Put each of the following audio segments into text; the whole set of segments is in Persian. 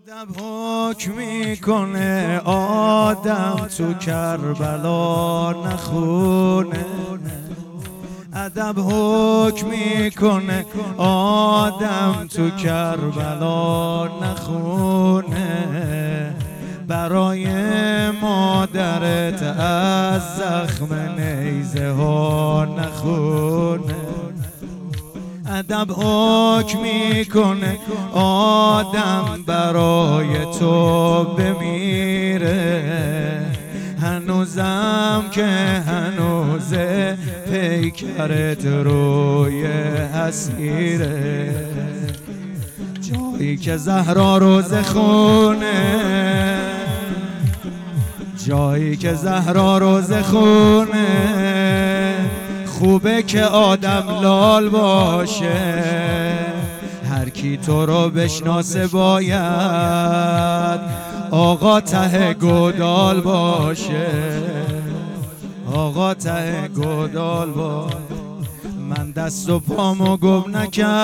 ادب حکم میکنه آدم تو کربلا نخونه. ادب حکم میکنه آدم تو کربلا نخونه. برای مادرت از زخم نیزه ها نخونه. ادب حکم میکنه آدم برای تو بمیره. هنوزم که هنوزه پیکرت روی حسیره. جایی که زهرا روز خونه، جایی که زهرا روز خونه. خوبه که آدم لال باشه، هر کی تو رو بشناسه باید آقا ته گودال باشه. آقا ته گودال باشه. من دست و پامو گم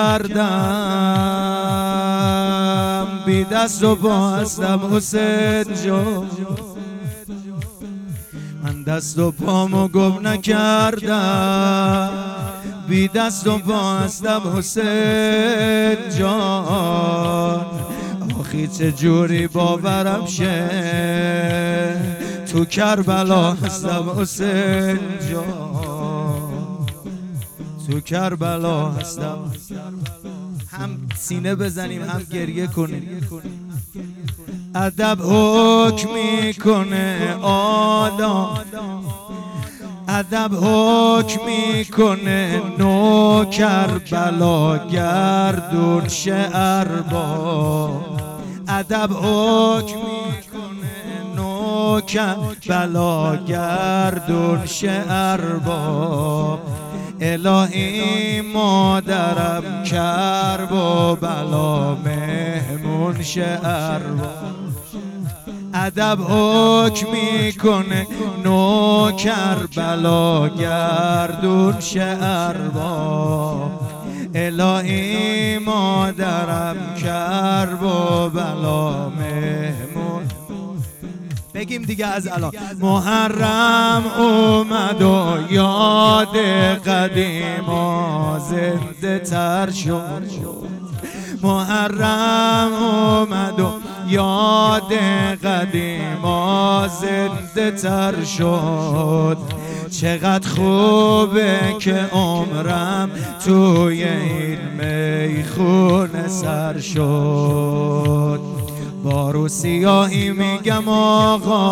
نکردم، بی دست و پا هستم حسین جان. من دست و پامو گم نکردم، بی دست و پا هستم حسین جان. آخی چه جوری باورم شه تو کربلا هستم حسین جان. تو کربلا هستم. هم سینه بزنیم هم گریه کنیم. ادب حکم میکنه آدم، ادب حکم میکنه نوکر بلا گردون شعر با. ادب حکم میکنه نوکر بلا گردون شعر با. الهی مادرم کرب و بلا مهمون شعر با. ادب حکم میکنه نوکر بلا گردون شعر با. الهی مادرم کرب و بلا مهمون. بگیم دیگه از الان. محرم اومد و یاد قدیما زنده تر شد. محرم اومد و یاد قدیما زنده تر شد. چقدر خوبه که عمرم توی این میخونه سر شد. بارو سیاهی میگم آقا،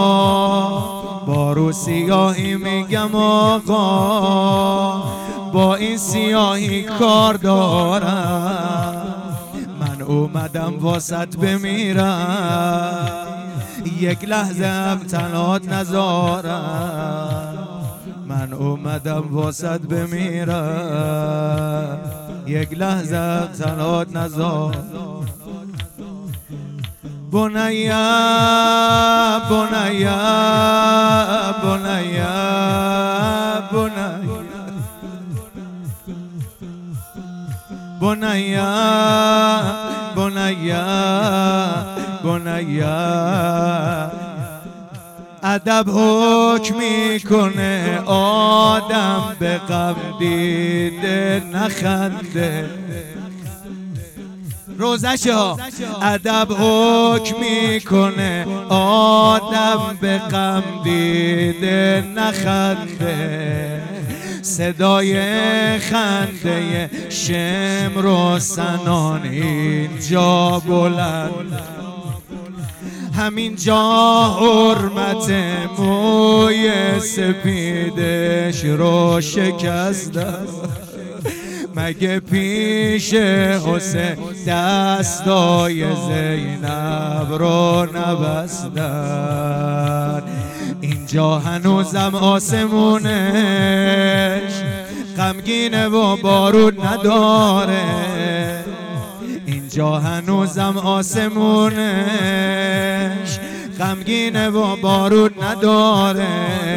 بارو سیاهی میگم آقا، با این سیاهی کار دارم. من اومدم واسط بمیرم، یک لحظه هم تنهات نذارم. من اومدم واسط بمیرم، یک لحظه هم تنهات نذارم. بنیا بنیا بنیا بنیا بنیا بنیا. ادب حکم میکنه آدم به غم دیده نخنده. روزش ها. ادب حکم میکنه آدم به غم دیده نخنده. صدای خنده شمر و سنان اینجا بلند. همین جا حرمت موی سپیدش رو شکستم. مگه پیش حسین دستای زینب رو نبستن. اینجا هنوزم آسمونش غمگینه و بارود نداره. اینجا هنوزم آسمونش غمگینه و بارود نداره.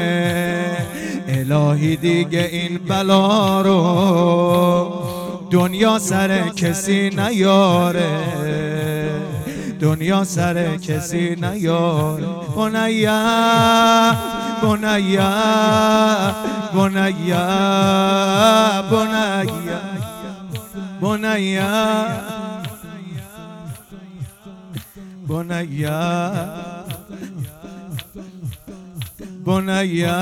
الهی دیگه این بلا رو دنیا سر کسی نیاره. دنیا سر کسی نیار. بنیا بنیا بنیا بنیا بنیا بنیا بنیا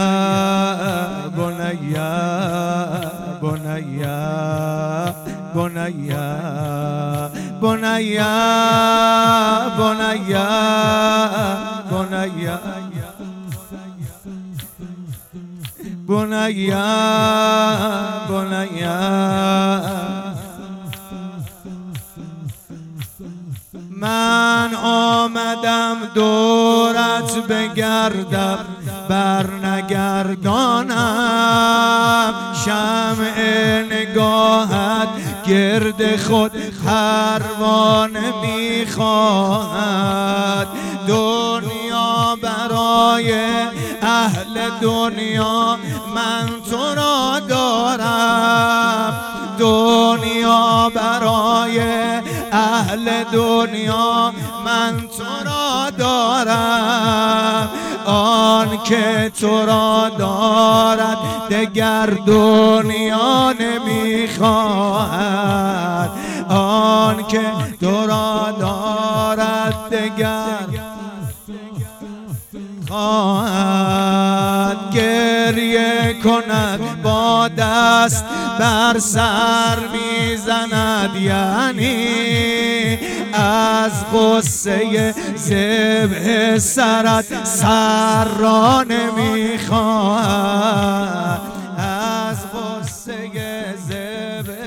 بنیا بنیا بنیا بنیا بنیا بنیا بنیا بنیا من آمدم دورت بگردم برنگردانم، شمع نگاهت گرد خود پروانه میخواهد. دنیا برای اهل دنیا من تو را دارم، دنیا برای اهل دنیا من تو را دارم. آن که تو را دارد دگر دنیا نمیخواهد، آن که تو را دارد دگر خواهد. گریه کند با دست بر سر میزند، یعنی از غصه ذبح سرت سر را نمیخواهد، از غصه ذبح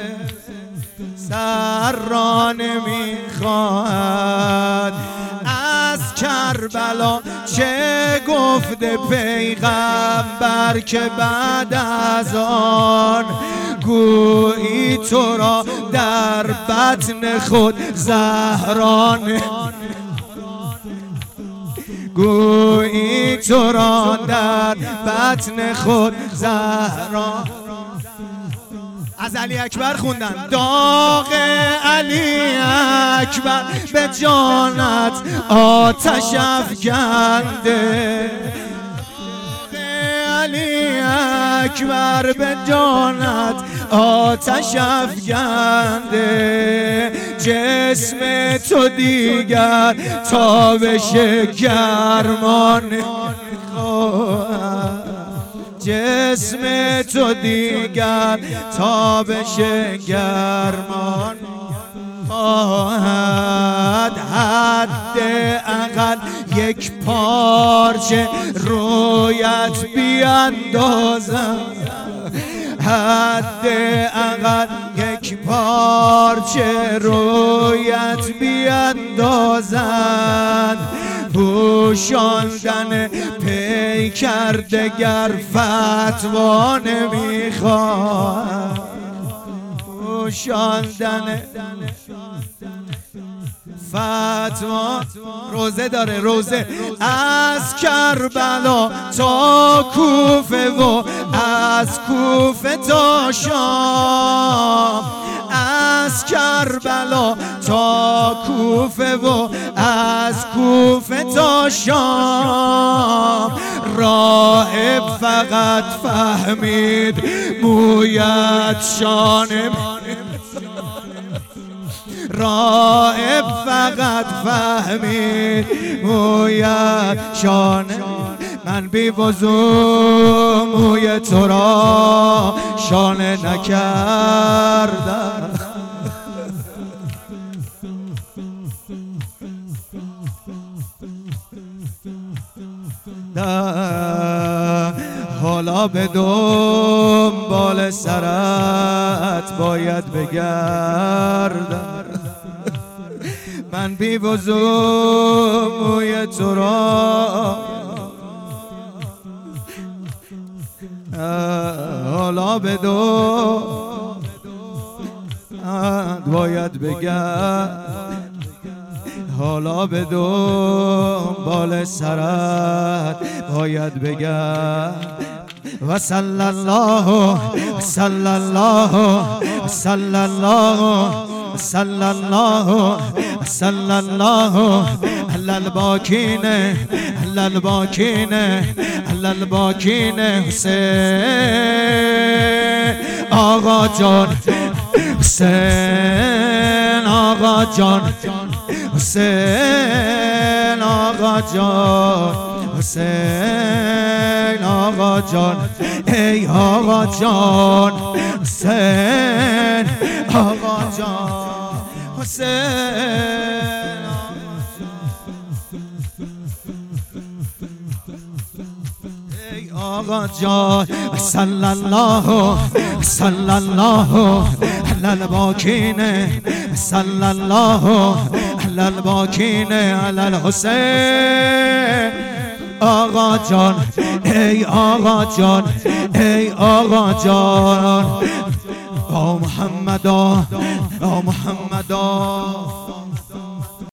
سر را نمیخواهد. از کربلا چه گفته پیغمبر که بعد از آن گویی تو را در بطن خود زهران، گویی تو را در بطن خود زهران. از علی اکبر خوندن. داغ علی اکبر به جانت آتش افکنده، علی اکبر به جانت آتش افکنده. جسم تو دیگر تابش گرمان، جسم تو دیگر تابش گرمان خواهد. حد اقل یک پارچه رویت بیندازم، حد اقل یک پارچه رویت بیندازند. پوشاندن پیکر دگر فتوا نمیخواد، پوشاندن فتوا. روزه داره، روزه. از کربلا تا کوفه و از کوفه تا شام، از کربلا تا کوفه و از کوفه تا شام. راهب فقط فهمید مویت شانه، راهب فقط فهمید مویت شانه. من بی وضو موی تو را شانه نکردم، حالا به دنبال سرت باید بگردم. من بی وضو موی تو را حالا به دو باید بگردم، حالا به دنبال سرت باید بگردم. و صلی الله صلی الله صلی الله صلی الله صلی الله علی الباکین علی الباکین علی الباکین حسین آقا جان حسین آقا جان حسین آقا جان حسین آقا جان ای آقا جان حسین آقا جان حسین ای آقا جان صلی الله صلی الله علی الباکین صلی الله علی الباکین علی الحسین آقا جان ای آقا جان ای آقا جان یا محمدا یا محمدا